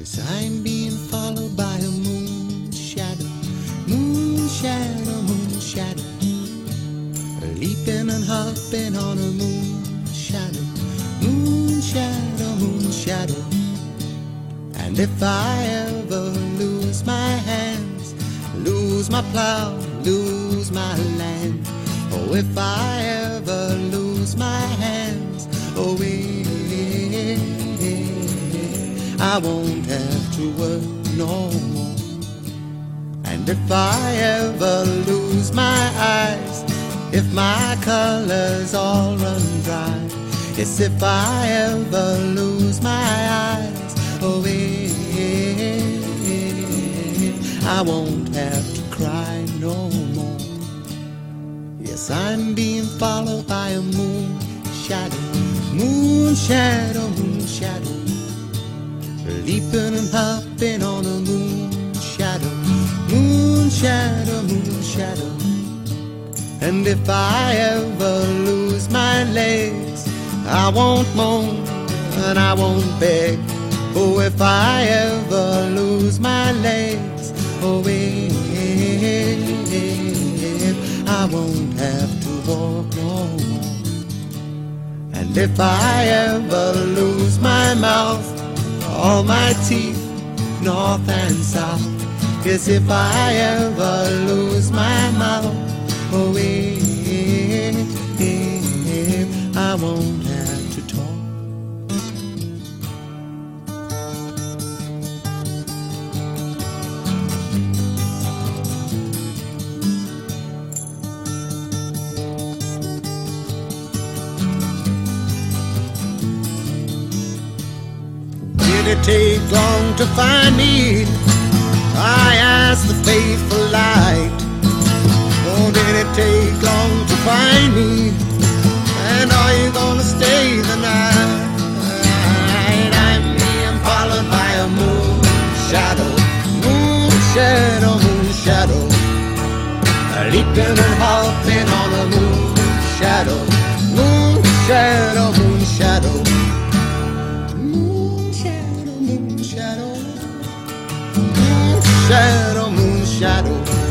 Yes, I'm being followed by a moon shadow, moon shadow, moon shadow, leaping and hopping on a moon shadow, moon shadow, moon shadow. And if I ever lose my hands, lose my plow, lose my land, oh, if I ever lose my hands, oh, I won't have to work no more. And if I ever lose my eyes, if my colors all run dry, yes, if I ever lose my eyes, oh, I won't have to cry no more. Yes, I'm being followed by a moon shadow, moon shadow, moon shadow, leaping and hopping on a moon shadow, moon shadow, moon shadow. And if I ever lose my legs, I won't moan and I won't beg. Oh, if I ever lose my legs, oh, I won't have to walk no more. And if I ever lose my mouth, all my teeth, north and south, yes, if I ever lose my mouth, oh, I won't have to talk. Did it take long to find me? I asked the faithful light. Oh, did it take long to find me? And are you gonna stay the night? I'm being followed by a moon shadow, moon shadow, moon shadow, leaping and hopping on a moon shadow, moon shadow, moon shadow. Shadow, moon shadow,